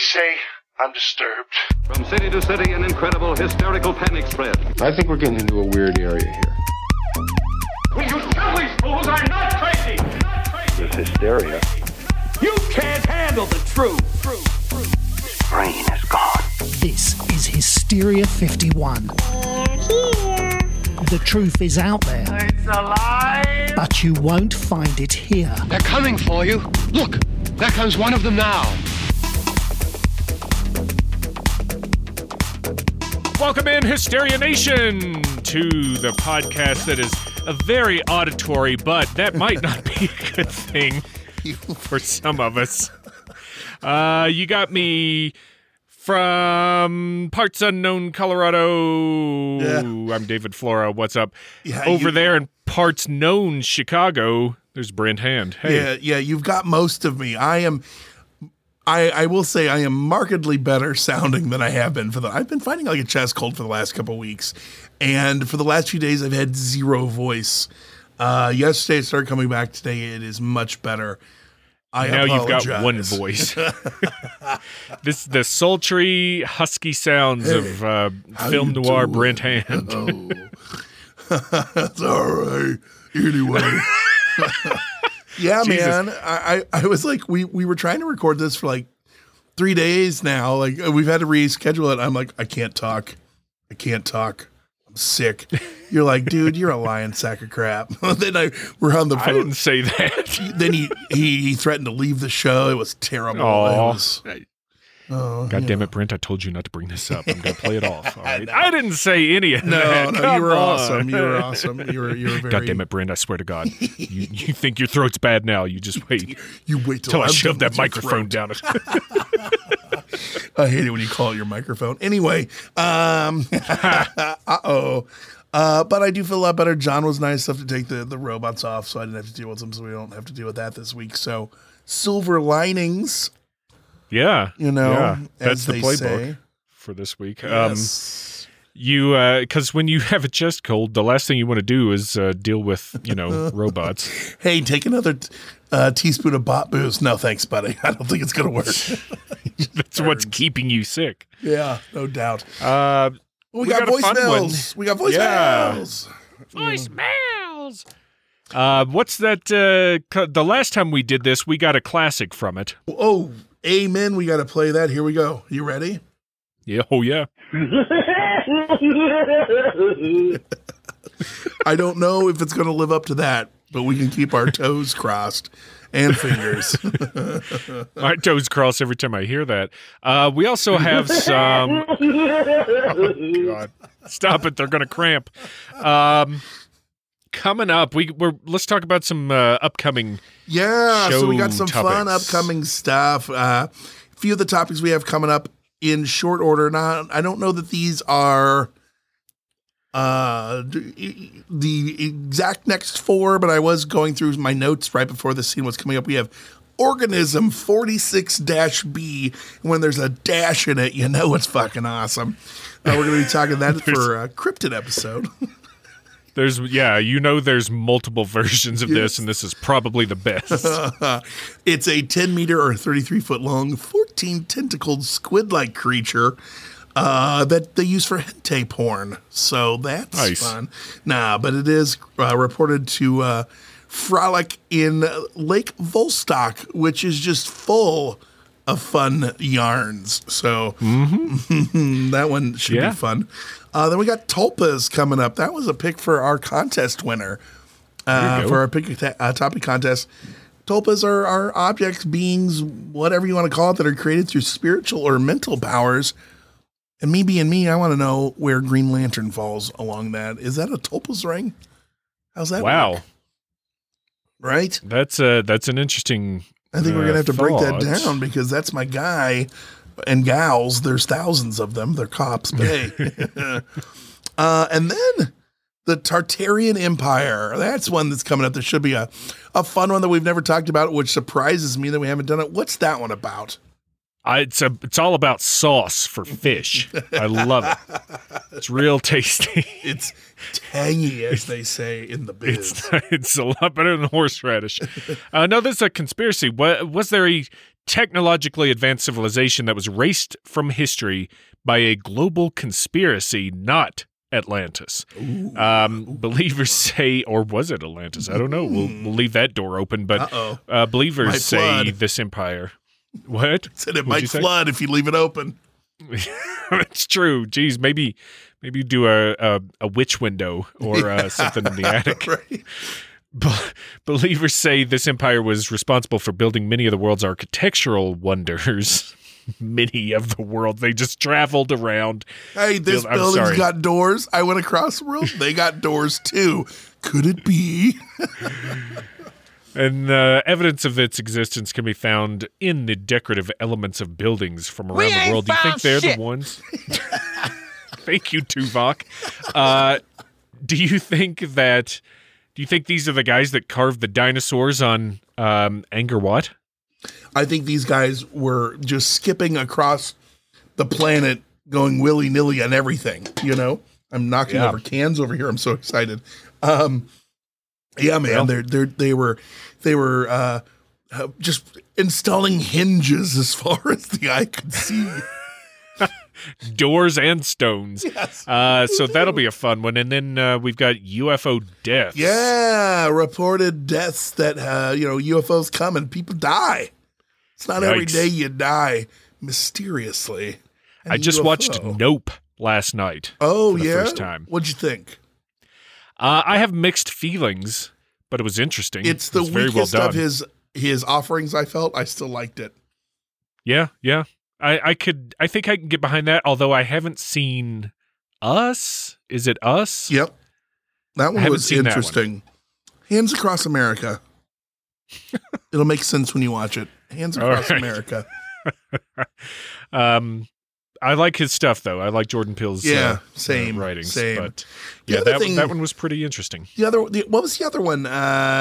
say I'm disturbed. From city to city, an incredible hysterical panic spread. I think we're getting into a weird area here. Will you tell these fools I'm not crazy? This hysteria. You can't handle the truth. Brain is gone. This is Hysteria 51. They're here. The truth is out there. It's alive. But you won't find it here. They're coming for you. Look, there comes one of them now. Welcome in, Hysteria Nation, to the podcast that is a very auditory, but that might not be a good thing for some of us. You got me from parts unknown Colorado. Yeah. I'm David Flora. What's up? Yeah, Over there in parts known Chicago, there's Brent Hand. Hey. Yeah, you've got most of me. I will say I am markedly better sounding than I have been I've been fighting like a chest cold for the last couple of weeks. And for the last few days, I've had zero voice. Yesterday it started coming back. Today it is much better. Now apologize. You've got one voice. The sultry, husky sounds of film noir doing? Brent Hand. Oh. That's all right. Anyway. Yeah, Jesus. man. I was like, we were trying to record this for like 3 days now. Like, we've had to reschedule it. I'm like, I can't talk. I'm sick. You're like, dude, you're a lying sack of crap. Then we're on the phone. I didn't say that. Then he threatened to leave the show. It was terrible. God damn it, Brent, I told you not to bring this up. I'm going to play it off, all right? I didn't say any of that. No, Come you were on. awesome. You were awesome. You were very... God damn it, Brent, I swear to God. You think your throat's bad now. You just wait. You wait till I I'm shove done that with your microphone throat. down it. I hate it when you call it your microphone. Anyway, uh-oh. But I do feel a lot better. John was nice enough to take the robots off, so I didn't have to deal with them, so we don't have to deal with that this week. So, silver linings. Yeah. Yeah, that's as the they playbook say. for this week. Yes. Because when you have a chest cold, the last thing you want to do is deal with, robots. Hey, take another teaspoon of bot booze. No, thanks, buddy. I don't think it's going to work. That's what's keeping you sick. Yeah, no doubt. We got got a fun voicemails. We got voicemails. Voicemails. What's that? The last time we did this, we got a classic from it. Oh, amen. We got to play that. Here we go. You ready? Yeah. Oh, yeah. I don't know if it's going to live up to that, but we can keep our toes crossed and fingers. My toes cross every time I hear that. We also have some. Oh, God. Stop it! They're going to cramp. Coming up, let's talk about some upcoming. Yeah, so we got some topics. fun upcoming stuff. A few of the topics we have coming up in short order. Now, I don't know that these are the exact next four, but I was going through my notes right before the scene was coming up. We have Organism 46-B. When there's a dash in it, you know it's fucking awesome. We're going to be talking that for a cryptid episode. There's multiple versions of this, and this is probably the best. It's a 10-meter or 33-foot long, 14-tentacled squid-like creature that they use for hentai porn. So that's nice. Fun. Nah, but it is reported to frolic in Lake Volstock, which is just full of fun yarns. So that one should be fun. Then we got tulpas coming up. That was a pick for our contest winner. For our pick topic contest. Tulpas are objects, beings, whatever you want to call it, that are created through spiritual or mental powers. And me being me, I want to know where Green Lantern falls along that. Is that a tulpas ring? How's that work? Right? That's an interesting I think we're going to have to break that thought. down because that's my guy and gals. There's thousands of them. They're cops, but hey. And then the Tartarian Empire. That's one that's coming up. There should be a fun one that we've never talked about, which surprises me that we haven't done it. What's that one about? It's all about sauce for fish. I love it. It's real tasty. It's tangy, as they say in the biz. It's a lot better than horseradish. No, this is a conspiracy. Was there a technologically advanced civilization that was erased from history by a global conspiracy, not Atlantis. Believers say, or was it Atlantis? I don't know. We'll leave that door open, but believers say this empire. What? Said it might flood if you leave it open. It's true. Geez, maybe do a witch window or something in the attic. Right. Believers say this empire was responsible for building many of the world's architectural wonders. Many of the world. They just traveled around. Hey, this building's got doors. I went across the room. They got doors too. Could it be? And evidence of its existence can be found in the decorative elements of buildings from around the world. Do you think they're the ones? Thank you, Tuvok. Do you think these are the guys that carved the dinosaurs on Angkor Wat? I think these guys were just skipping across the planet, going willy-nilly on everything, you know? I'm knocking over cans over here. I'm so excited. Yeah, man, they were just installing hinges as far as the eye could see. Doors and stones. Yes. So that'll be a fun one. And then we've got UFO deaths. Yeah, reported deaths that, UFOs come and people die. It's not every day you die mysteriously. I just watched Nope last night. Oh, for the first time. What'd you think? I have mixed feelings, but it was interesting. It's the weakest well of his offerings, I felt. I still liked it. Yeah. I think I can get behind that, although I haven't seen Us. Is it Us? Yep. That one was interesting. Hands Across America. It'll make sense when you watch it. Hands Across America. I like his stuff, though. I like Jordan Peele's writings. Same. But that one was pretty interesting. What was the other one?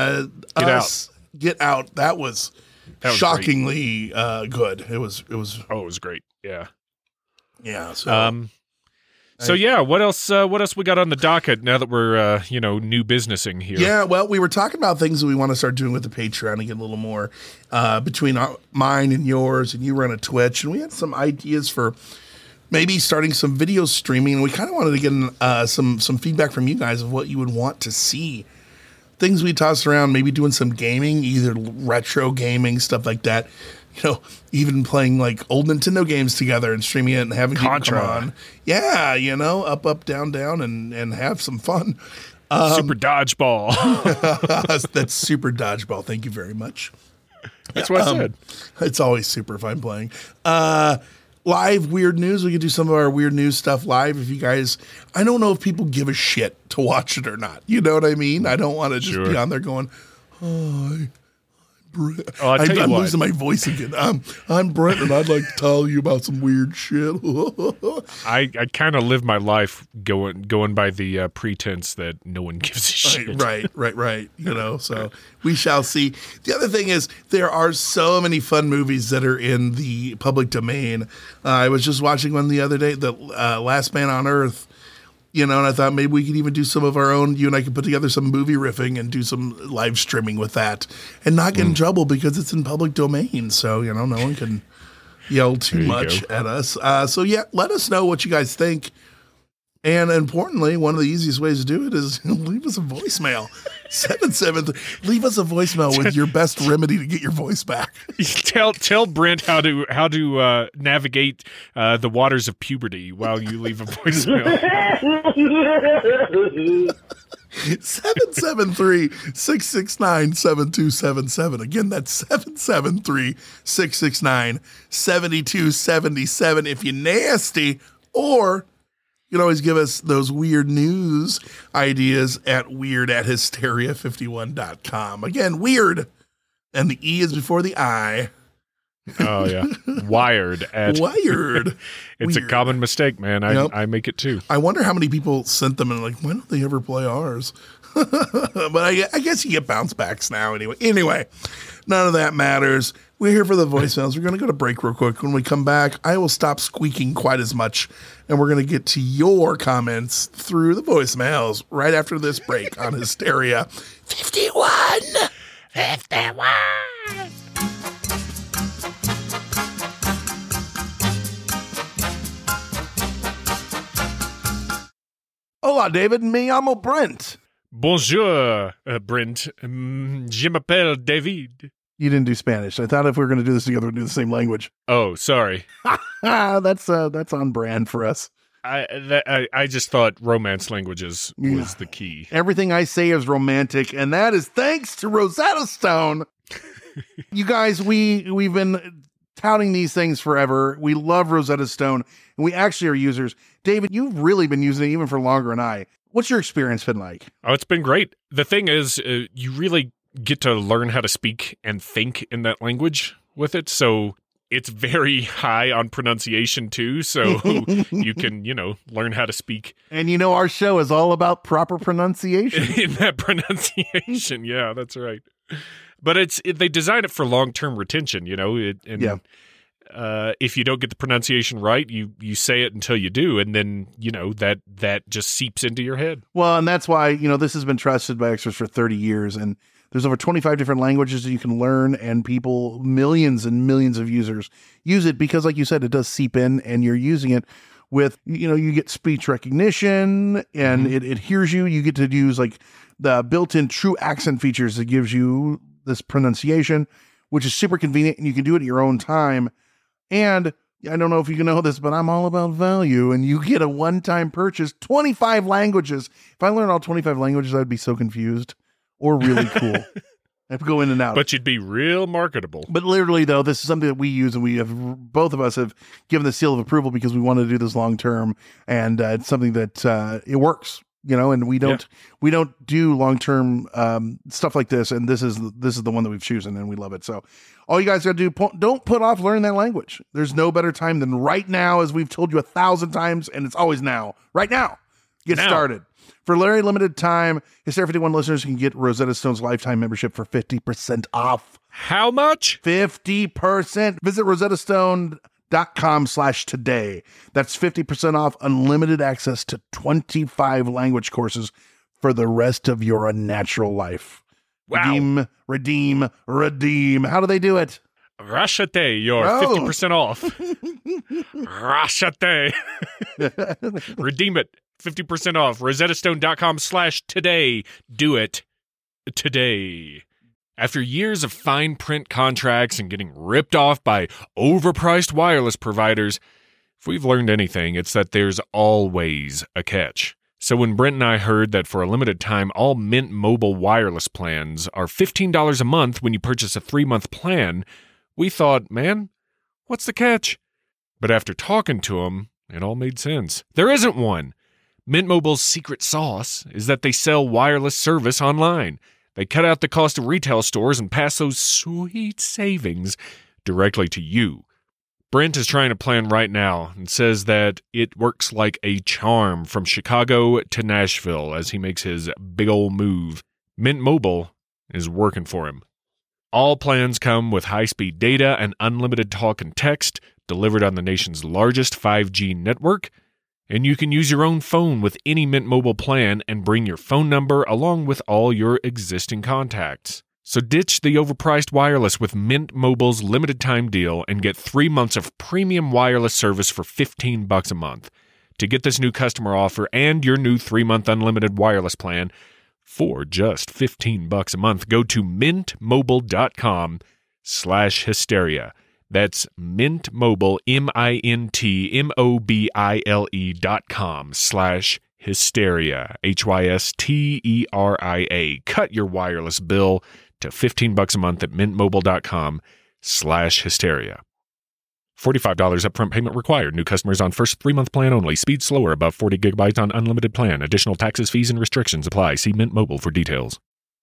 Get Out. That was shockingly good. It was. Oh, it was great. Yeah. Yeah. So. What else we got on the docket now that we're new businessing here? Yeah, well, we were talking about things that we want to start doing with the Patreon and get a little more between mine and yours, and you run a Twitch, and we had some ideas for maybe starting some video streaming, and we kind of wanted to get some feedback from you guys of what you would want to see. Things we tossed around, maybe doing some gaming, either retro gaming, stuff like that. Even playing like old Nintendo games together and streaming it and having people come on. Yeah, up, down, and have some fun. Super Dodgeball. That's Super Dodgeball. Thank you very much. That's what I said. It's always super fun playing. Live weird news. We could do some of our weird news stuff live. If you guys, I don't know if people give a shit to watch it or not. You know what I mean? I don't want to just be on there going, hi. I'm losing my voice again. I'm Brent, and I'd like to tell you about some weird shit. I kind of live my life going by the pretense that no one gives a shit. Right. So we shall see. The other thing is there are so many fun movies that are in the public domain. I was just watching one the other day, The Last Man on Earth. And I thought maybe we could even do some of our own. You and I could put together some movie riffing and do some live streaming with that and not get in trouble because it's in public domain. So, no one can yell too much at us. Let us know what you guys think. And importantly, one of the easiest ways to do it is leave us a voicemail. 773. Leave us a voicemail with your best remedy to get your voice back. Tell Brent how to navigate the waters of puberty while you leave a voicemail. 773-669-7277. Again, that's 773-669-7277. If you're nasty, or you can always give us those weird news ideas at weird@hysteria51.com. Again, weird. And the E is before the I. Oh, yeah. Wired. It's weird. A common mistake, man. I make it too. I wonder how many people sent them and why don't they ever play ours? But I guess you get bounce backs now anyway. Anyway, none of that matters. We're here for the voicemails. We're going to go to break real quick. When we come back, I will stop squeaking quite as much, and we're going to get to your comments through the voicemails right after this break on Hysteria 51. Hola, David. Me llamo Brent. Bonjour, Brent. Je m'appelle David. You didn't do Spanish. I thought if we were going to do this together, we'd do the same language. Oh, sorry. That's on brand for us. I just thought romance languages was the key. Everything I say is romantic, and that is thanks to Rosetta Stone. You guys, we've been touting these things forever. We love Rosetta Stone, and we actually are users. David, you've really been using it even for longer than I. What's your experience been like? Oh, it's been great. The thing is, you really get to learn how to speak and think in that language with it. So it's very high on pronunciation too. So you can, learn how to speak. And our show is all about proper pronunciation. In that pronunciation. Yeah, that's right. But they design it for long-term retention, if you don't get the pronunciation right, you say it until you do, and then that just seeps into your head. Well, and that's why this has been trusted by experts for 30 years, and there's over 25 different languages that you can learn, and millions and millions of users use it because, like you said, it does seep in, and you're using it with you get speech recognition, and it hears you. You get to use like the built-in true accent features that gives you this pronunciation, which is super convenient, and you can do it at your own time. And I don't know if you know this, but I'm all about value, and you get a one-time purchase, 25 languages. If I learned all 25 languages, I'd be so confused or really cool. I have to go in and out. But you'd be real marketable. But literally, though, this is something that we use, and both of us have given the seal of approval because we want to do this long-term, and it's something that it works. And we don't do long-term stuff like this. And this is the one that we've chosen, and we love it. So all you guys got to do, don't put off learning that language. There's no better time than right now, as we've told you 1,000 times, and it's always now. Right now. Get started. For very limited time, Hysteria 51 listeners can get Rosetta Stone's lifetime membership for 50% off. How much? 50%. Visit rosettastone.com/today. That's 50% off unlimited access to 25 language courses for the rest of your unnatural life. Wow. Redeem. How do they do it? Rashate, you're 50% off. Rashate. Redeem it. 50% off. rosettastone.com/today. Do it today. After years of fine print contracts and getting ripped off by overpriced wireless providers, if we've learned anything, it's that there's always a catch. So when Brent and I heard that for a limited time, all Mint Mobile wireless plans are $15 a month when you purchase a 3-month plan, we thought, man, what's the catch? But after talking to them, it all made sense. There isn't one. Mint Mobile's secret sauce is that they sell wireless service online. They cut out the cost of retail stores and pass those sweet savings directly to you. Brent is trying a plan right now and says that it works like a charm from Chicago to Nashville as he makes his big ol' move. Mint Mobile is working for him. All plans come with high-speed data and unlimited talk and text delivered on the nation's largest 5G network, and you can use your own phone with any Mint Mobile plan and bring your phone number along with all your existing contacts. So ditch the overpriced wireless with Mint Mobile's limited time deal and get 3 months of premium wireless service for $15 a month. To get this new customer offer and your new 3-month unlimited wireless plan for just $15 a month, go to mintmobile.com/hysteria. That's Mint Mobile, mintmobile.com/hysteria, HYSTERIA. Cut your wireless bill to $15 a month at mintmobile.com/hysteria. $45 upfront payment required. New customers on first 3-month plan only. Speed slower above 40 gigabytes on unlimited plan. Additional taxes, fees, and restrictions apply. See Mint Mobile for details.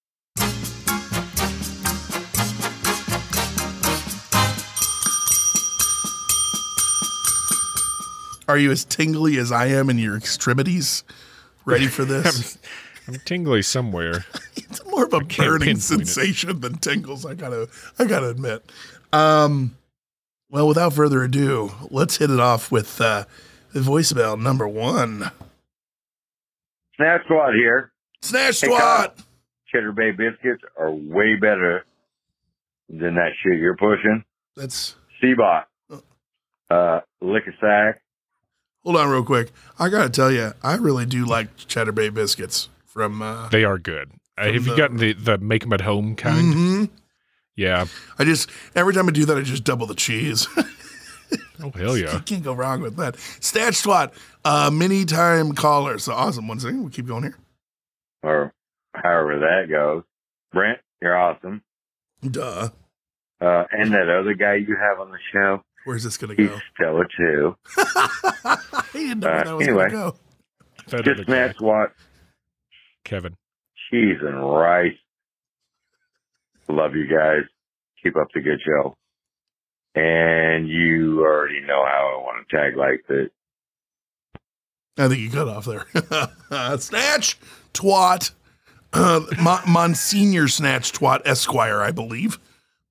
Are you as tingly as I am in your extremities? Ready for this? I'm tingly somewhere. It's more of a burning sensation than tingles. I gotta admit. Well, without further ado, let's hit it off with voicemail number 1. Snatch Squad here. Snatch Squad. Cheddar Bay biscuits are way better than that shit you're pushing. That's Seabot. Lick a sack. Hold on real quick. I got to tell you, I really do like Cheddar Bay biscuits from... they are good. Have you gotten the make them at home kind? Mm-hmm. Yeah. Every time I do that, I just double the cheese. Oh, hell yeah. You can't go wrong with that. Snatch Twat, mini time caller. So awesome. One second. We'll keep going here. Or however that goes. Brent, you're awesome. Duh. And that other guy you have on the show. Where's this going to go? He's stellar too. He didn't know where that was going to go. Just Snatch Twat. Kevin. Cheese and rice. Love you guys. Keep up the good show. And you already know how I want to tag like that. I think you cut off there. Snatch Twat. Monsignor Snatch Twat Esquire, I believe.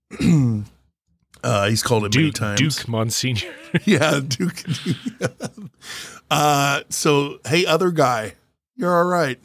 He's called it many times. Duke Monsignor. Yeah, Duke. So, hey, other guy, you're all right.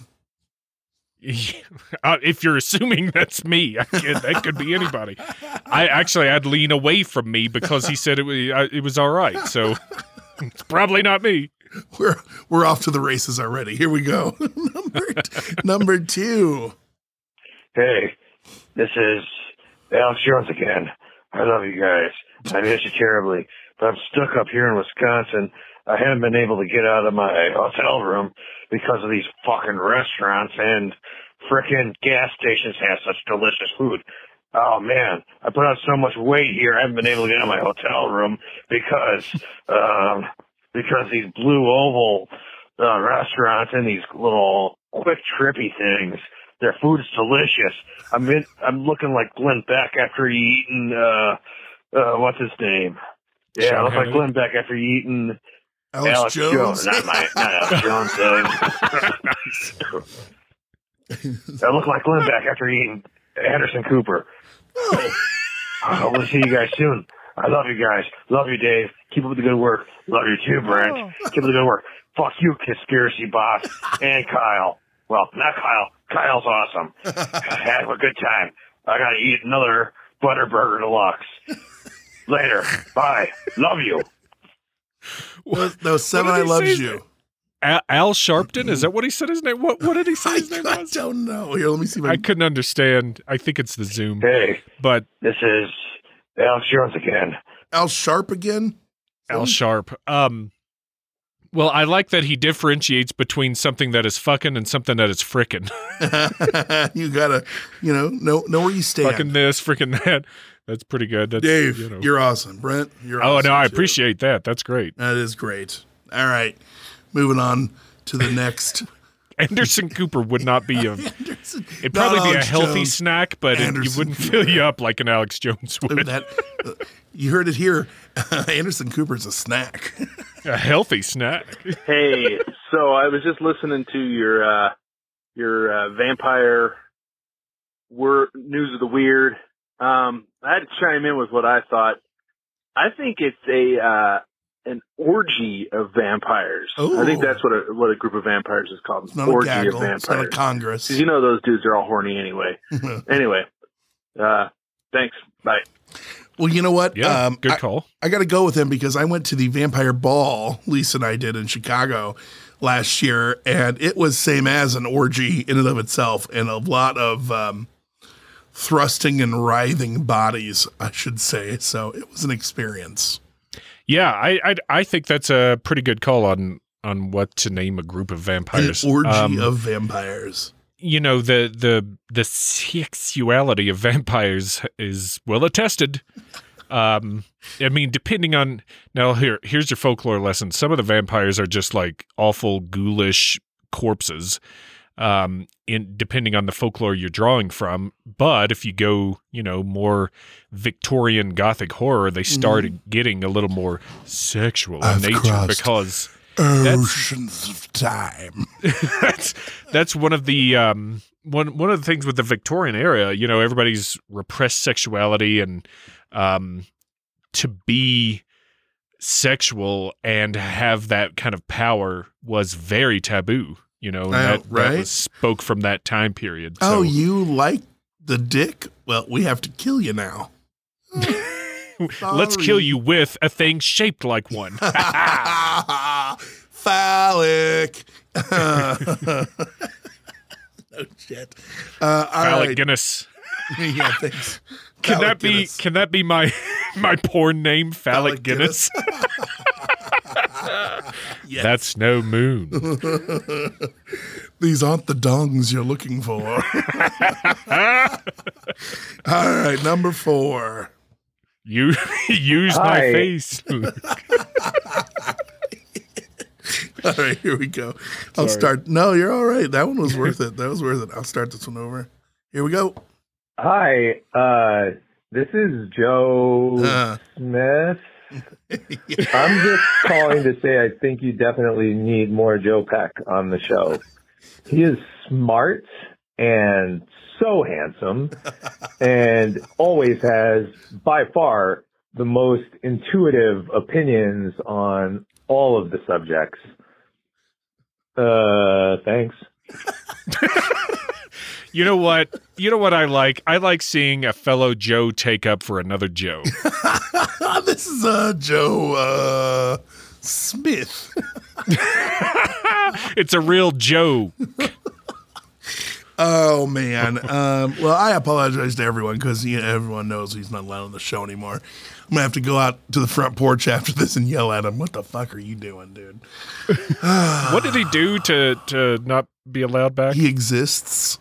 If you're assuming that's me, that could be anybody. I'd lean away from me because he said it was all right. So it's probably not me. We're off to the races already. Here we go. Number 2. Hey, this is Alex Jones again. I love you guys. I miss you terribly, but I'm stuck up here in Wisconsin. I haven't been able to get out of my hotel room because of these fucking restaurants and frickin' gas stations have such delicious food. Oh man, I put on so much weight here. I haven't been able to get out of my hotel room because these Blue Oval restaurants and these little quick trippy things. Their food is delicious. I'm looking like Glenn Beck after eating what's his name? Yeah, I look like Glenn Beck after eating Alex Jones. Not Alex Jones. I look like Glenn Beck after eating Anderson Cooper. We'll see you guys soon. I love you guys. Love you, Dave. Keep up the good work. Love you too, Brent. Keep up the good work. Fuck you, conspiracy boss, and Kyle. Well, not Kyle. Kyle's awesome. Have a good time. I gotta eat another Butterburger Deluxe. Later. Bye. Love you. Those 7 I loves you. Al Sharpton? Is that what he said his name? What did he say his name was? I don't know. Here, let me see. I couldn't understand. I think it's the Zoom. Hey, but this is Alex Jones again. Al Sharp again? Al Sharp. Well, I like that he differentiates between something that is fucking and something that is frickin'. You gotta, know where you stand. Fucking this, frickin' that. That's pretty good. That's, Dave, you're awesome. Brent, you're awesome. Oh, no, I appreciate that. That's great. That is great. All right. Moving on to the next. Anderson Cooper would not be it'd probably be a healthy snack, but it wouldn't fill you up like an Alex Jones would. You heard it here. Anderson Cooper's a snack. A healthy snack. Hey, so I was just listening to your vampire news of the weird. I had to chime in with what I thought. I think it's an orgy of vampires. Ooh. I think that's what a group of vampires is called. It's not orgy a gaggle. of vampires. It's not a congress. Because those dudes are all horny anyway. Anyway, thanks. Bye. Well, you know what? Yeah, good call. I got to go with him because I went to the Vampire Ball, Lisa and I did in Chicago last year, and it was same as an orgy in and of itself, and a lot of thrusting and writhing bodies, I should say. So it was an experience. Yeah, I think that's a pretty good call on what to name a group of vampires. An orgy of vampires. The sexuality of vampires is well attested. I mean, depending on now, here's your folklore lesson. Some of the vampires are just like awful, ghoulish corpses. Depending on the folklore you're drawing from, but if you go, more Victorian Gothic horror, they started getting a little more sexual in nature because oceans of time. that's one of the one of the things with the Victorian era. Everybody's repressed sexuality and to be sexual and have that kind of power was very taboo. That was spoke from that time period. So. Oh, you like the dick? Well, we have to kill you now. Let's kill you with a thing shaped like one. phallic. No shit. Phallic right. Guinness. Yeah, thanks. Can Phallic that be? Guinness. Can that be my porn name? Phallic Guinness. Yes. That's no moon. These aren't the dongs you're looking for. All right, number 4. You use my face. All right, here we go. I'll start. No, you're all right. That one was worth it. That was worth it. I'll start this one over. Here we go. Hi, this is Joe Smith. I'm just calling to say I think you definitely need more Joe Peck on the show. He is smart and so handsome and always has, by far, the most intuitive opinions on all of the subjects. Thanks. You know what? You know what I like? I like seeing a fellow Joe take up for another Joe. This is Joe Smith. It's a real Joe. Oh, man. Well, I apologize to everyone because everyone knows he's not allowed on the show anymore. I'm going to have to go out to the front porch after this and yell at him. What the fuck are you doing, dude? What did he do to not be allowed back? He exists.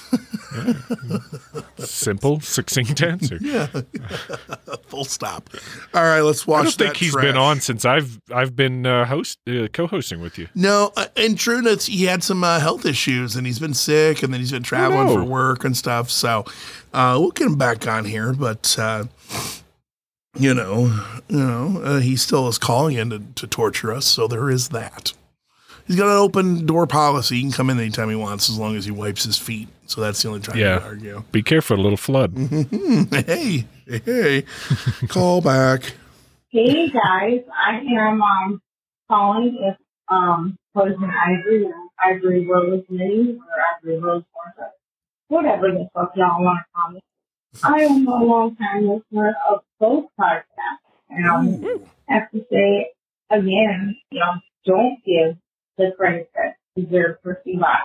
Simple, succinct answer. Yeah. Full stop. All right, let's watch. I don't think that he's trash. been on since I've been co-hosting with you. No, in trueness, he had some health issues, and he's been sick, and then he's been traveling for work and stuff. So we'll get him back on here, but he still is calling in to torture us. So there is that. He's got an open door policy. He can come in anytime he wants, as long as he wipes his feet. So that's the only time I argue. Be careful, a little flood. Hey, call back. Hey guys, I am calling if Poison Ivory Rose Mini or Ivory Rose Forza, whatever the fuck y'all want to call me. I am a long time listener of both podcasts, and I have to say again, don't give the credit that deserves for Seabot.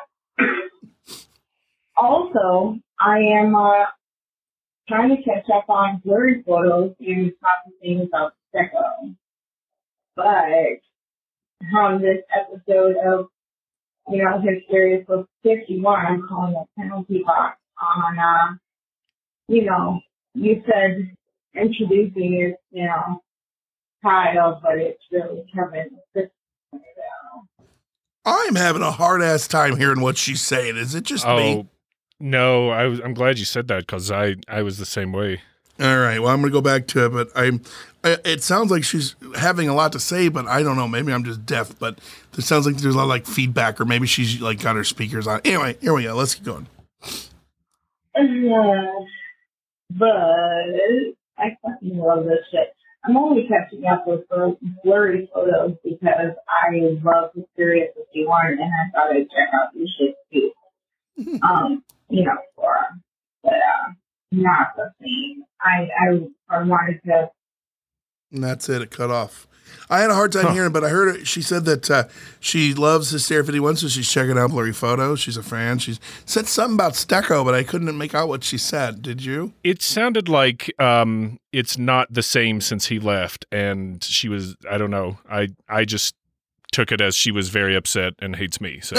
Also, I am trying to catch up on blurry photos and talking about Stecco. But from this episode of, Hysteria 51, I'm calling a penalty box on, you said introducing is, Kyle, but it's really Kevin. I'm having a hard-ass time hearing what she's saying. Is it just me? No, I'm glad you said that because I was the same way. All right, well, I'm going to go back to it, but it sounds like she's having a lot to say, but I don't know. Maybe I'm just deaf, but it sounds like there's a lot of feedback, or maybe she's got her speakers on. Anyway, here we go. Let's keep going. But I fucking love this shit. I'm only catching up with blurry photos because I love Hysteria 51 and I thought I'd check out these shit too. For but not the same. I wanted to. And that's it. It cut off. I had a hard time hearing, but I heard it. She said that she loves Hysteria 51, so she's checking out blurry photos. She's a fan. She said something about Stecco, but I couldn't make out what she said. Did you? It sounded like it's not the same since he left, and she was, I don't know. I just took it as she was very upset and hates me. So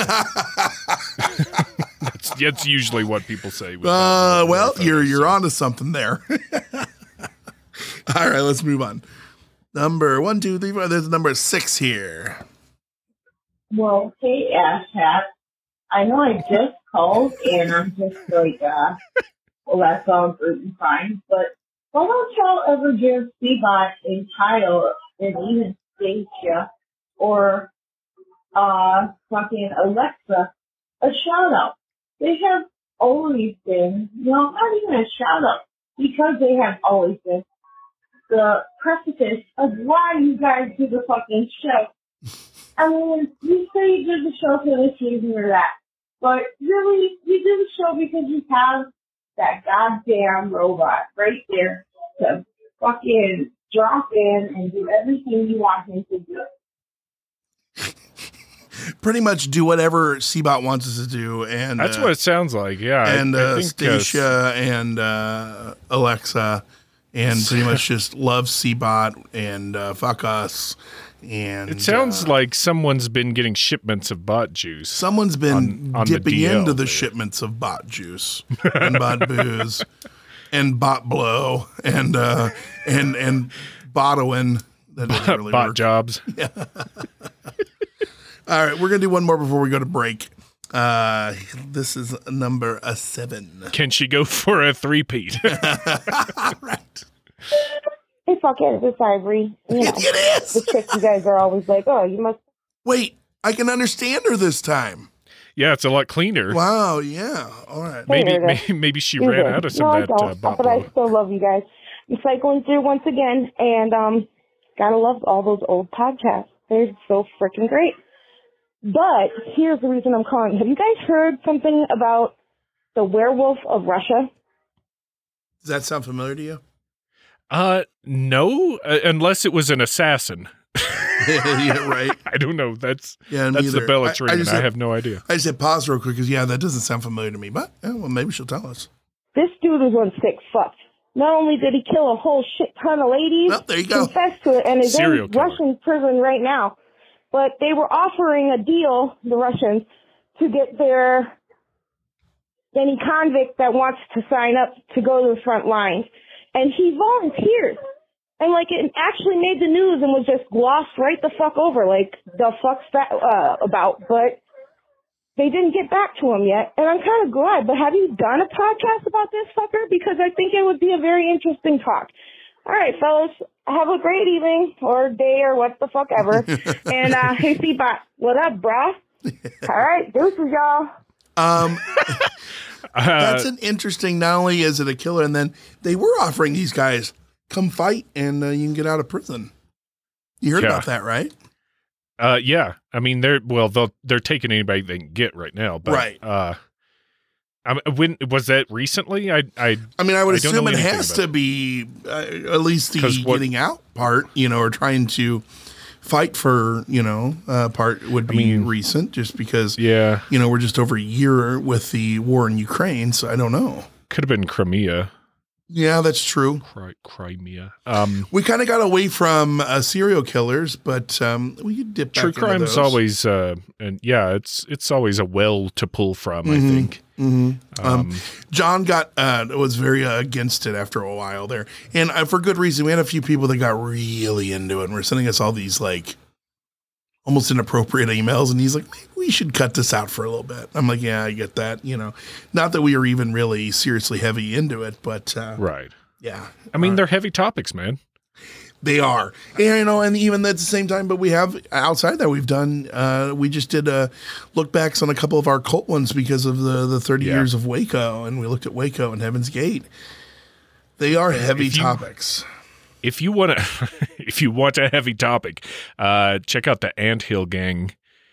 that's usually what people say. Well, you're onto something there. All right, let's move on. Number 1, 2, 3, 4. There's number 6 here. Well, hey, Asshat. I know I just called and I'm just like, well, that sounds really fine. But why don't y'all ever give Seabot and Kyle and even Stacia or fucking Alexa a shout out? They have always been, not even a shout out, because they have always been the precipice of why you guys do the fucking show. I mean, you say you did the show for this reason or that, but really, you do the show because you have that goddamn robot right there to fucking drop in and do everything you want him to do. pretty much do whatever Seabot wants us to do. And that's what it sounds like. Yeah. And I think, Stacia and Alexa, and pretty much just love Seabot and fuck us. And it sounds like someone's been getting shipments of bot juice. Someone's been on dipping the DL into the there. shipments of bot juice and bot booze and bot blow and bottoing. That doesn't really bot work. jobs. Yeah. All right, we're gonna do one more before we go to break. This is number 7. Can she go for a 3-peat? Right. Hey, fuck it, it's Ivory. You know, it is. The chick you guys are always like, oh, you must. Wait, I can understand her this time. Yeah, it's a lot cleaner. Wow, yeah. All right. Maybe she ran out of some of that bot but blow. I still love you guys. I'm cycling through once again, and gotta love all those old podcasts. They're so freaking great. But here's the reason I'm calling. Have you guys heard something about the werewolf of Russia? Does that sound familiar to you? No, unless it was an assassin. Yeah, right. I don't know. That's me the either. bell it's ringing. I have no idea. I just hit pause real quick because, that doesn't sound familiar to me. But, well, maybe she'll tell us. This dude was one sick fuck. Not only did he kill a whole shit ton of ladies, there you go. confessed to it, and is Serial in killer. Russian prison right now. But they were offering a deal, the Russians, to get any convict that wants to sign up to go to the front lines. And he volunteered. And, it actually made the news and was just glossed right the fuck over. The fuck's that about? But they didn't get back to him yet. And I'm kind of glad. But have you done a podcast about this fucker? Because I think it would be a very interesting talk. All right, fellas. Have a great evening or day or what the fuck ever. And, hey, Seabot, what up, brah? All right, deuces, y'all. That's an interesting, not only is it a killer, and then they were offering these guys, come fight and you can get out of prison. You heard about that, right? Yeah. I mean, they're taking anybody they can get right now. But, right. When was that recently? I would assume it has to be at least the getting out part, or trying to fight for, part would be recent just because, we're just over a year with the war in Ukraine. So I don't know. Could have been Crimea. Yeah, that's true. Crimea. We kind of got away from serial killers, but we could dip back true into crime those. is always, it's always a well to pull from. I think. Mm-hmm. John was very against it after a while there, and for good reason. We had a few people that got really into it, and were sending us all these almost inappropriate emails, and he's like, maybe we should cut this out for a little bit. I'm like, yeah, I get that. Not that we are even really seriously heavy into it, but right. Yeah. I mean, they're heavy topics, man. They are. And, and even at the same time, but we have outside that we've done, we just did look backs on a couple of our cult ones because of the 30 years of Waco. And we looked at Waco and Heaven's Gate. They are heavy topics. If you want a heavy topic, check out the Anthill Gang.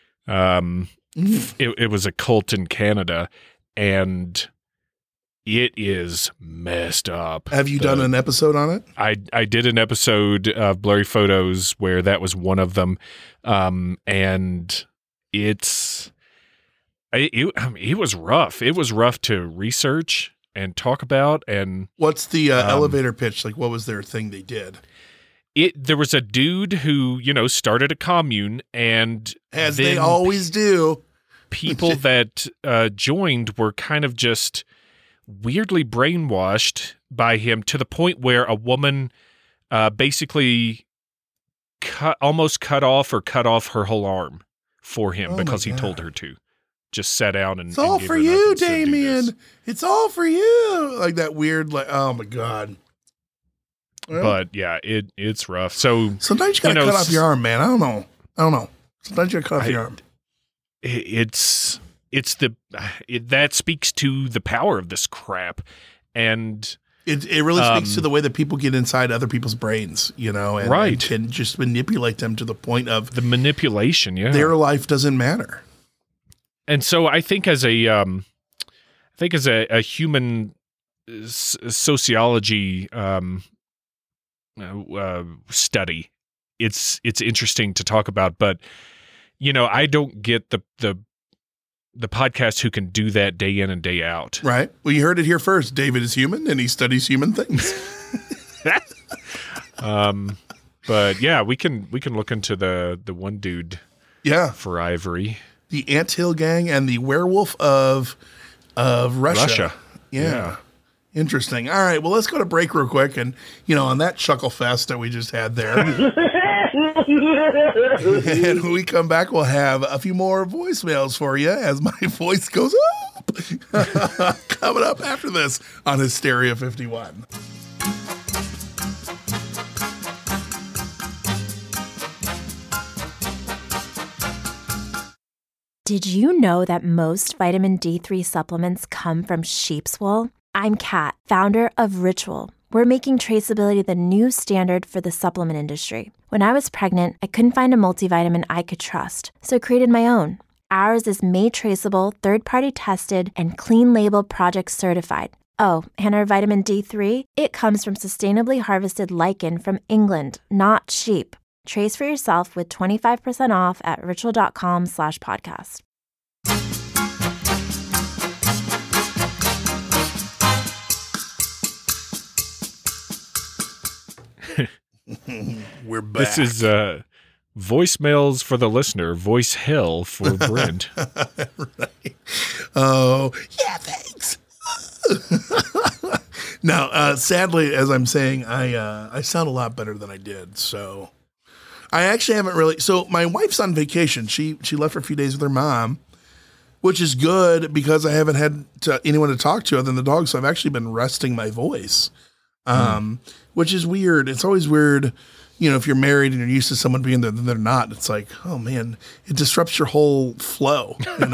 It was a cult in Canada, and it is messed up. Have you done an episode on it? I did an episode of Blurry Photos where that was one of them, and it was rough. It was rough to research and talk about. And what's the elevator pitch? What was their thing they did? There was a dude who, started a commune, and as they always do, people that joined were kind of just weirdly brainwashed by him to the point where a woman basically almost cut off her whole arm for him because he told her to. Just sat down and it's all gave for her you, nothing, Damien. It's all for you. Like that weird, oh my God. Well, but yeah, it's rough. So sometimes you gotta cut off your arm, man. I don't know. Sometimes you gotta cut off your arm. That speaks to the power of this crap, and it really speaks to the way that people get inside other people's brains, and can just manipulate them to the point of the manipulation. Yeah, their life doesn't matter. And so I think as a human sociology study, it's interesting to talk about, but I don't get the podcast who can do that day in and day out. Right. Well, you heard it here first. David is human and he studies human things. But yeah, we can look into the one dude. Yeah. For Ivory. The Anthill Gang and the Werewolf of Russia. Yeah. Interesting. All right. Well, let's go to break real quick. And, on that chuckle fest that we just had there. And when we come back, we'll have a few more voicemails for you as my voice goes up. Coming up after this on Hysteria 51. Did you know that most vitamin D3 supplements come from sheep's wool? I'm Kat, founder of Ritual. We're making traceability the new standard for the supplement industry. When I was pregnant, I couldn't find a multivitamin I could trust, so I created my own. Ours is made traceable, third-party tested, and clean label project certified. Oh, and our vitamin D3? It comes from sustainably harvested lichen from England, not sheep. Trace for yourself with 25% off at ritual.com/podcast. We're back. This is voicemails for the listener, voice hell for Brent. Right. Oh, yeah, thanks. Now, sadly, as I'm saying, I sound a lot better than I did. So I actually haven't really. So my wife's on vacation. She left for a few days with her mom, which is good because I haven't had anyone to talk to other than the dog. So I've actually been resting my voice, which is weird. It's always weird, if you're married and you're used to someone being there, then they're not. It's like, oh man, it disrupts your whole flow,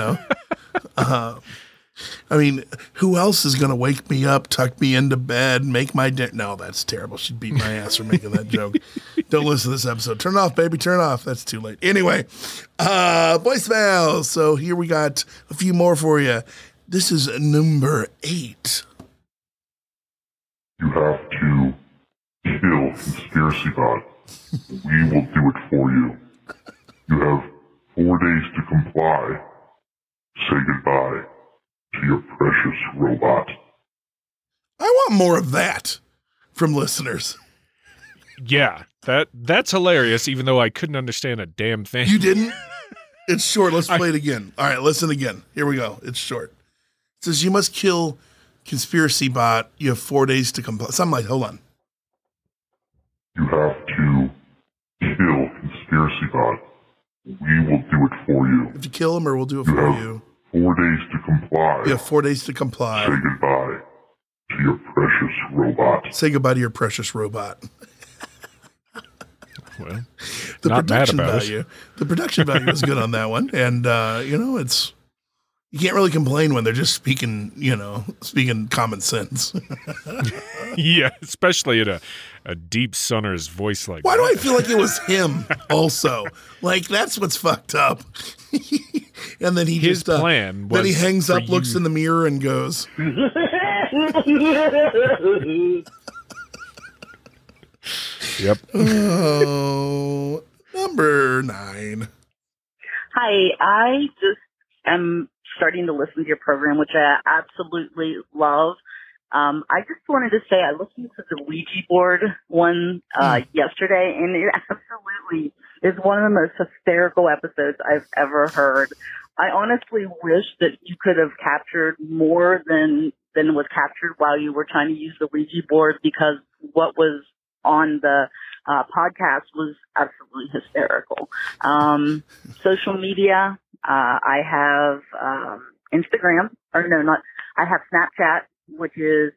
I mean, who else is going to wake me up, tuck me into bed, make my dinner? No, that's terrible. She'd beat my ass for making that joke. Don't listen to this episode. Turn it off, baby. Turn it off. That's too late. Anyway, voicemails. So here we got a few more for you. This is number 8. You have to kill Conspiracy Bot. We will do it for you. You have 4 days to comply. Say goodbye to your precious robot. I want more of that from listeners. Yeah, that's hilarious, even though I couldn't understand a damn thing. You didn't? It's short. Let's play it again. All right, listen again. Here we go. It's short. It says, you must kill Conspiracy Bot. You have 4 days to comply. Something like, hold on. You have to kill Conspiracy Bot. We will do it for you. You have to kill him or we'll do it for you. 4 days to comply. You have 4 days to comply. Say goodbye to your precious robot. Say goodbye to your precious robot. Well, the not production mad about value. The production value is good on that one. And, it's, you can't really complain when they're just speaking common sense. Yeah, especially in a deep Sonner's voice like Why that. do I feel like it was him also? Like, that's what's fucked up. And then his plan was then he hangs up, for looks you- in the mirror and goes, Yep. Oh, number 9. Hi, I just am starting to listen to your program, which I absolutely love. I just wanted to say I listened to the Ouija board one yesterday, and it absolutely is one of the most hysterical episodes I've ever heard. I honestly wish that you could have captured more than was captured while you were trying to use the Ouija board, because what was on the podcast was absolutely hysterical. Social media, I have Instagram, I have Snapchat, which is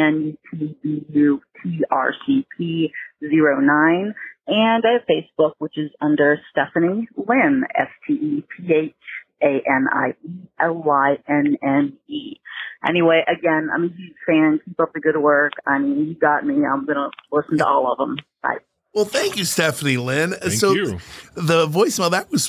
PNUTBUTRCP09, and I have Facebook, which is under Stephanie Lynn, STEPHANIELYNNE. Anyway, again, I'm a huge fan. Keep up the good work. I mean, you got me. I'm going to listen to all of them. Bye. Well, thank you, Stephanie Lynn. Thank you. The voicemail, that was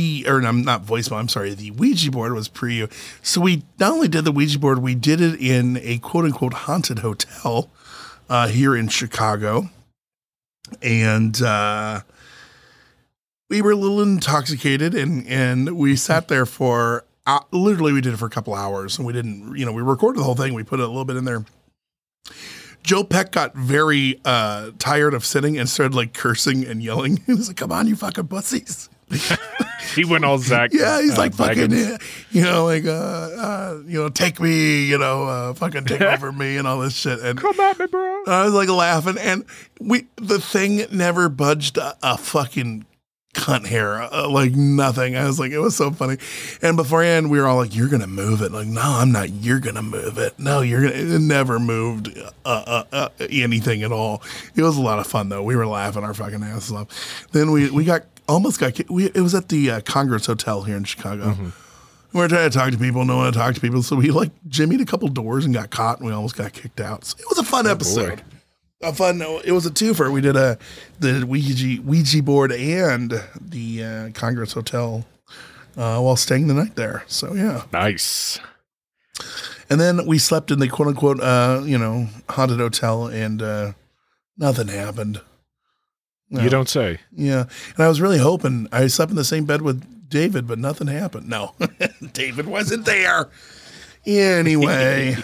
the Ouija board was pre you. So we not only did the Ouija board, we did it in a quote unquote haunted hotel here in Chicago. And we were a little intoxicated, and we sat there for literally we did it for a couple hours, and we didn't, we recorded the whole thing. We put a little bit in there. Joe Peck got very tired of sitting and started like cursing and yelling. He was like, "Come on, you fucking pussies." He went all Zach. Yeah, he's like fucking, Baggins. take me, fucking take over me and all this shit. And come at me, bro. I was like laughing, and the thing never budged a fucking cunt hair, like nothing. I was like, it was so funny. And beforehand, we were all like, "You're gonna move it." Like, no, I'm not. You're gonna move it. No, you're gonna. It never moved anything at all. It was a lot of fun though. We were laughing our fucking asses off. Then we almost got kicked. It was at the Congress Hotel here in Chicago. Mm-hmm. We were trying to talk to people. No one to talk to people. So we like jimmied a couple doors and got caught, and we almost got kicked out. So it was a fun episode. It was a twofer. We did the Ouija board and the Congress Hotel while staying the night there. So yeah, nice. And then we slept in the quote unquote haunted hotel, and nothing happened. No. You don't say. Yeah, and I was really hoping I slept in the same bed with David, but nothing happened. No, David wasn't there. Anyway.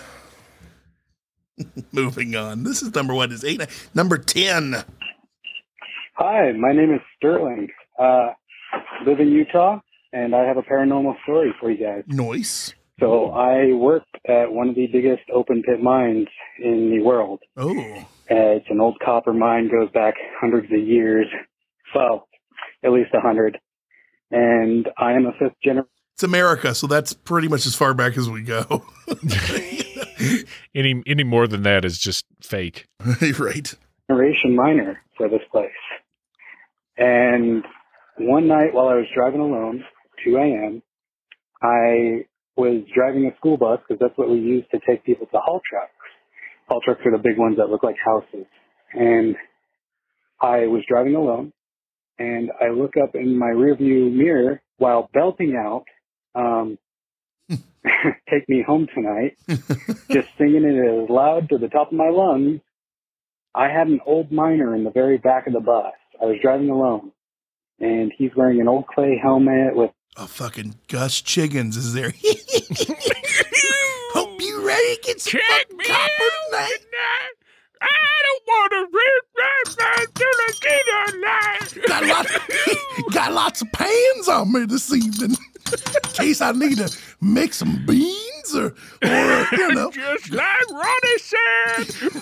Moving on. This is number 8. Number 10. Hi, my name is Sterling. Live in Utah, and I have a paranormal story for you guys. Nice. So I worked at one of the biggest open pit mines in the world. Oh. It's an old copper mine, goes back hundreds of years. Well, at least 100. And I am a 5th generation. It's America, so that's pretty much as far back as we go. Any more than that is just fake. Right. Generation miner for this place. And one night while I was driving alone, 2 a.m., I was driving a school bus because that's what we use to take people to haul trucks. Haul trucks are the big ones that look like houses. And I was driving alone, and I look up in my rearview mirror while belting out, "Take me home tonight," just singing it as loud to the top of my lungs. I had an old miner in the very back of the bus. I was driving alone, and he's wearing an old clay helmet with fucking Gus Chiggins is there. Hope you ready to get some copper tonight. I don't want to rip that till I got lots of pans on me this evening. In case I need to make some beans or just like Ronnie said,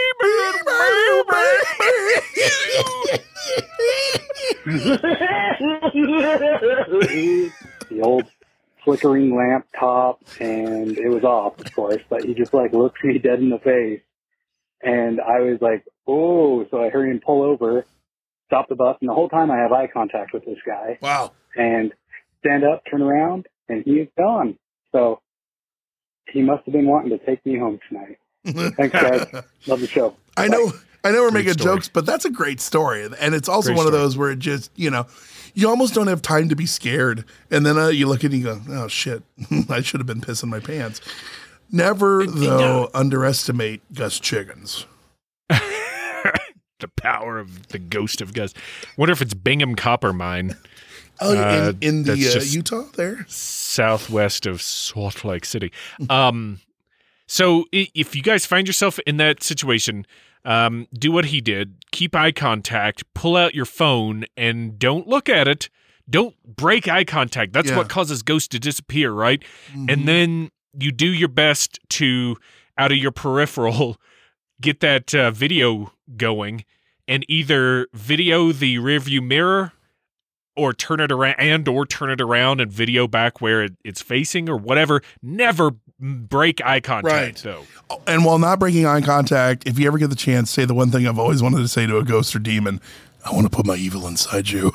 the old flickering lamp top, and it was off, of course, but he just like looks me dead in the face. And I was like, oh, so I hurry and pull over, stop the bus, and the whole time I have eye contact with this guy. Wow. And stand up, turn around, and he is gone. So he must have been wanting to take me home tonight. Thanks, guys. Love the show. I know we're making jokes, but that's a great story. And it's also one of those where it just, you almost don't have time to be scared. And then you look at it and you go, oh, shit, I should have been pissing my pants. Never, though, underestimate Gus Chiggins. The power of the ghost of Gus. Wonder if it's Bingham Copper Mine. Oh, in the Utah there? Southwest of Salt Lake City. So if you guys find yourself in that situation, do what he did. Keep eye contact. Pull out your phone and don't look at it. Don't break eye contact. That's what causes ghosts to disappear, right? Mm-hmm. And then you do your best to, out of your peripheral, get that video going and either video the rearview mirror or turn it around and video back where it's facing or whatever. Never break eye contact, though. And while not breaking eye contact, if you ever get the chance, say the one thing I've always wanted to say to a ghost or demon: I want to put my evil inside you.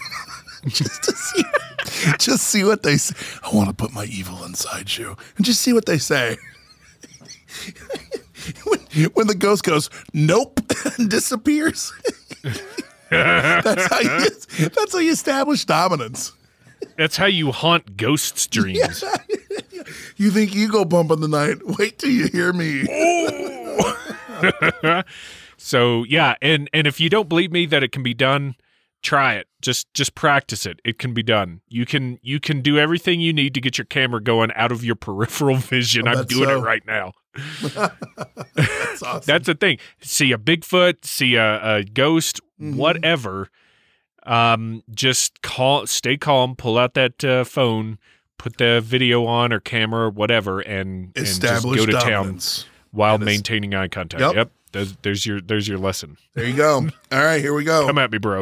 Just see what they say. I want to put my evil inside you, and just see what they say. when the ghost goes, nope, and disappears. That's how you establish dominance. That's how you haunt ghosts' dreams. Yeah. You think you go bump in the night? Wait till you hear me. So yeah, and if you don't believe me that it can be done, Try it. Just practice it. It can be done. You can do everything you need to get your camera going out of your peripheral vision. I'm doing it right now. That's awesome. That's the thing. See a Bigfoot, see a ghost, whatever. Just stay calm, pull out that phone, put the video on or camera or whatever, and just go to dominance. Town while maintaining eye contact. Yep. There's your lesson. There you go. All right, here we go. Come at me, bro.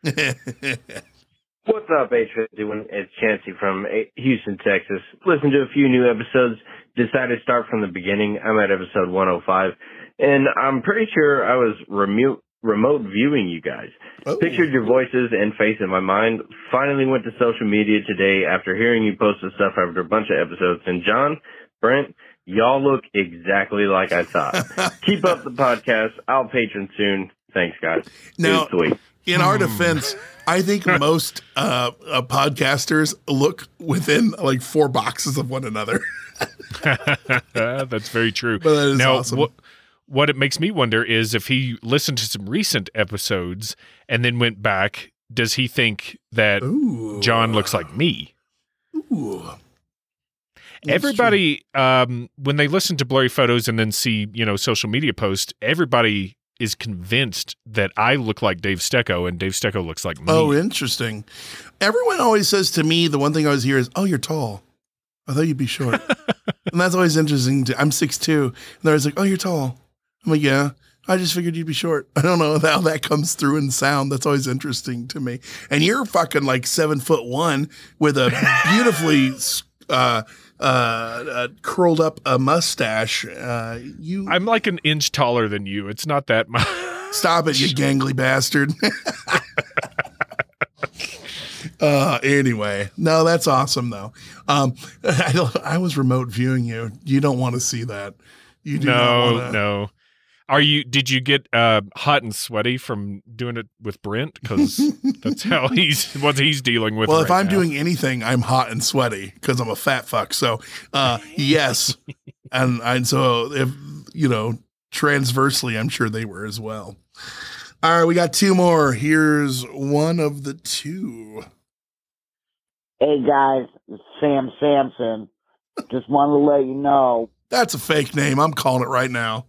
What's up, H51? It's Chancey from Houston, Texas. Listened to a few new episodes. Decided to start from the beginning. I'm at episode 105, and I'm pretty sure I was remote viewing you guys. Pictured your voices and face in my mind. Finally went to social media today after hearing you post the stuff after a bunch of episodes. And John, Brent, y'all look exactly like I thought. Keep up the podcast. I'll patron soon. Thanks, guys. Now, sweet. In our defense, I think most podcasters look within like 4 boxes of one another. That's very true. But that is now, awesome. What it makes me wonder is if he listened to some recent episodes and then went back, does he think that John looks like me? Ooh. Everybody, when they listen to blurry photos and then see, social media posts, everybody is convinced that I look like Dave Stecco and Dave Stecco looks like me. Oh, interesting. Everyone always says to me, the one thing I always hear is, "Oh, you're tall. I thought you'd be short." And that's always interesting. I'm 6'2", and they're always like, "Oh, you're tall." I'm like, "Yeah, I just figured you'd be short." I don't know how that comes through in sound. That's always interesting to me. And you're fucking like 7'1" with a beautifully curled up a mustache. I'm like an inch taller than you. It's not that much. Stop it, you gangly bastard. Anyway, no, that's awesome though. I was remote viewing you. You don't want to see that. You do not want to. No. Did you get hot and sweaty from doing it with Brent? Because that's how what he's dealing with. Well, right if I'm now. doing anything, I'm hot and sweaty because I'm a fat fuck. So, yes. and so if, transversely, I'm sure they were as well. All right. We got 2 more. Here's one of the 2. Hey guys, it's Sam Sampson. Just wanted to let you know. That's a fake name. I'm calling it right now.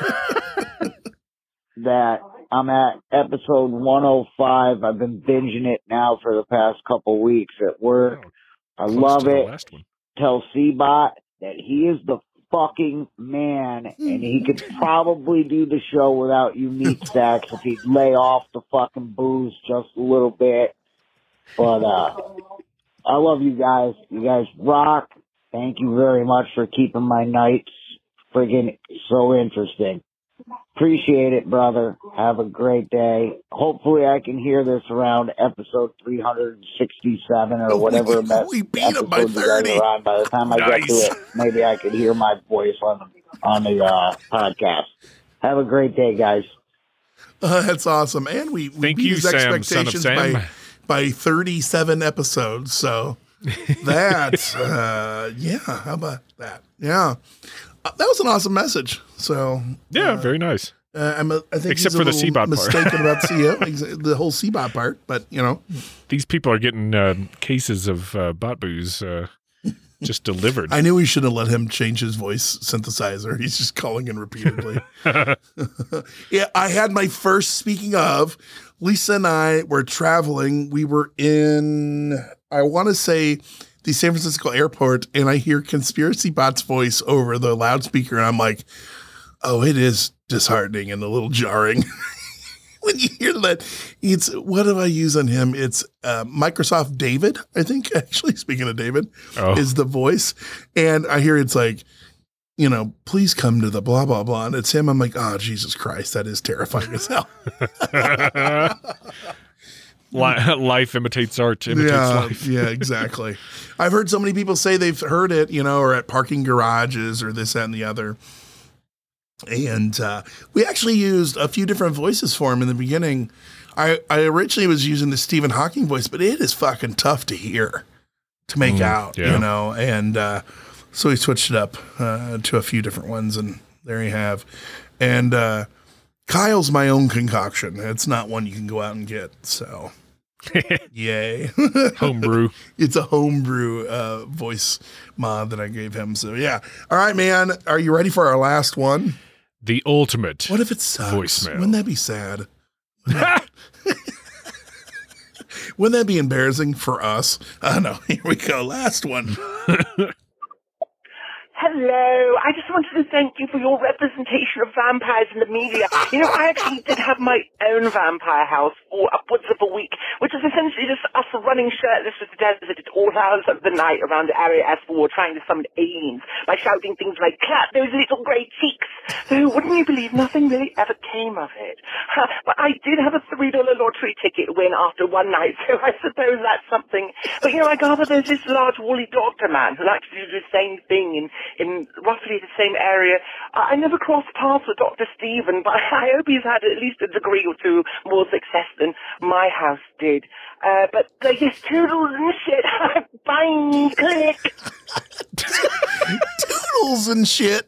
That I'm at episode 105. I've been binging it now for the past couple weeks at work. I love it. Tell C-Bot that he is the fucking man, and he could probably do the show without you meat stacks if he'd lay off the fucking booze just a little bit. But I love you guys. You guys rock. Thank you very much for keeping my nights friggin' so interesting. Appreciate it, brother. Have a great day. Hopefully I can hear this around episode 367 or whatever. We beat him by 30. By the time I get to it, maybe I could hear my voice on the podcast. Have a great day, guys. That's awesome. And we Thank beat you, his Sam, son of expectations Sam. by 37 episodes. So that's, yeah, how about that? Yeah. That was an awesome message. So yeah, very nice. I think except for the C-Bot part. Mistaken about the whole C-Bot part, but these people are getting cases of bot booze just delivered. I knew we should have let him change his voice synthesizer. He's just calling in repeatedly. Yeah, I had my first. Speaking of, Lisa and I were traveling. We were in, I want to say, the San Francisco airport, and I hear Conspiracy Bot's voice over the loudspeaker, and I'm like, oh, it is disheartening and a little jarring. When you hear that, what do I use on him? It's Microsoft David, I think, actually, speaking of David, is the voice. And I hear it's like, please come to the blah, blah, blah. And it's him. I'm like, oh, Jesus Christ, that is terrifying as hell. Life imitates art, life. Yeah, exactly. I've heard so many people say they've heard it, or at parking garages or this, that, and the other. And we actually used a few different voices for him in the beginning. I originally was using the Stephen Hawking voice, but it is fucking tough to hear, to make out, And so we switched it up to a few different ones, and there you have. And Kyle's my own concoction. It's not one you can go out and get, so... Yay. Homebrew. It's a homebrew voice mod that I gave him. So, yeah. All right, man. Are you ready for our last one? The ultimate. What if it sucks? Voicemail. Wouldn't that be sad? Wouldn't that be embarrassing for us? No. Here we go. Last one. Hello. I just wanted to thank you for your representation of vampires in the media. You know, I actually did have my own vampire house for upwards of a week, which is essentially just us running shirtless through the desert at all hours of the night around Area S4 trying to summon aliens by shouting things like, "Clap those little grey cheeks." So wouldn't you believe nothing really ever came of it? But I did have a $3 lottery ticket win after one night, so I suppose that's something. But, you know, I gather there's this large woolly doctor man who likes to do the same thing in roughly the same area. I never crossed paths with Dr. Stephen, but I hope he's had at least a degree or two more success than my house did. But yes, toodles and shit. Bye, click. Toodles and shit.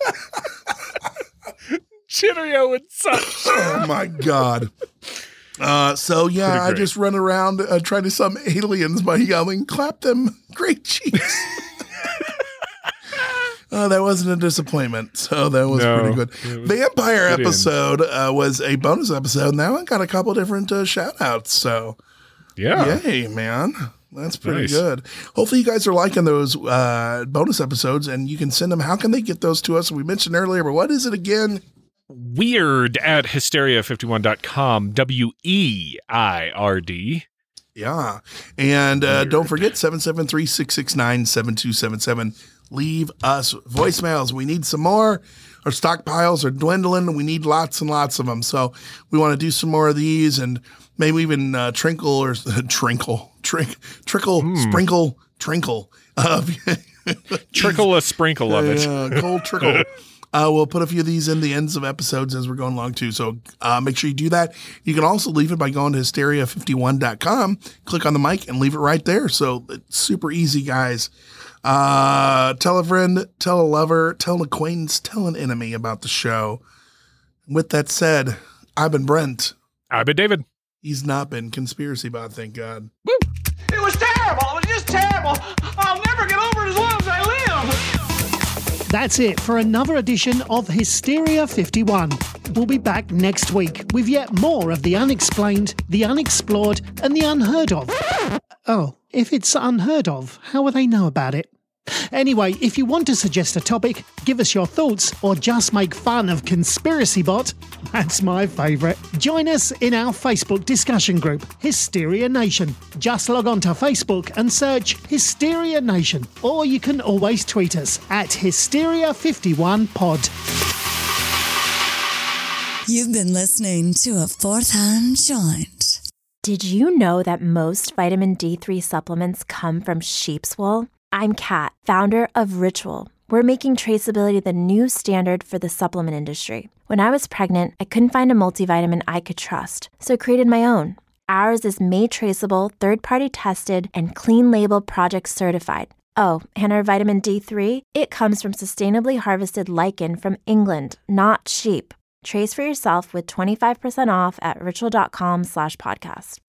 Cheerio and such. Oh, my God. So, yeah, I just run around trying to summon aliens by yelling, "Clap them great cheeks." That wasn't a disappointment, so that was pretty good. Vampire episode was a bonus episode. Now I got a couple different shout-outs, so yay, man. That's pretty good. Hopefully you guys are liking those bonus episodes, and you can send them. How can they get those to us? We mentioned earlier, but what is it again? Weird at hysteria51.com, WEIRD. Yeah, and don't forget 773-669-7277. Leave us voicemails. We need some more. Our stockpiles are dwindling. We need lots and lots of them. So we want to do some more of these, and maybe even trickle, sprinkle. Trickle a sprinkle of it. Cold trickle. We'll put a few of these in the ends of episodes as we're going along too. So make sure you do that. You can also leave it by going to hysteria51.com, click on the mic, and leave it right there. So it's super easy, guys. Tell a friend, tell a lover, tell an acquaintance, tell an enemy about the show. With that said, I've been Brent. I've been David. He's not been Conspiracy Bot, thank God. Woo! It was terrible. It was just terrible. I'll never get over it as long as I live. That's it for another edition of Hysteria 51. We'll be back next week with yet more of the unexplained, the unexplored, and the unheard of. Oh, if it's unheard of, how will they know about it? Anyway, if you want to suggest a topic, give us your thoughts, or just make fun of Conspiracy Bot, that's my favourite. Join us in our Facebook discussion group, Hysteria Nation. Just log on to Facebook and search Hysteria Nation, or you can always tweet us at Hysteria51pod. You've been listening to a Fourth Hand Joint. Did you know that most vitamin D3 supplements come from sheep's wool? I'm Kat, founder of Ritual. We're making traceability the new standard for the supplement industry. When I was pregnant, I couldn't find a multivitamin I could trust, so I created my own. Ours is made traceable, third-party tested, and clean label project certified. Oh, and our vitamin D3? It comes from sustainably harvested lichen from England, not sheep. Trace for yourself with 25% off at ritual.com/podcast.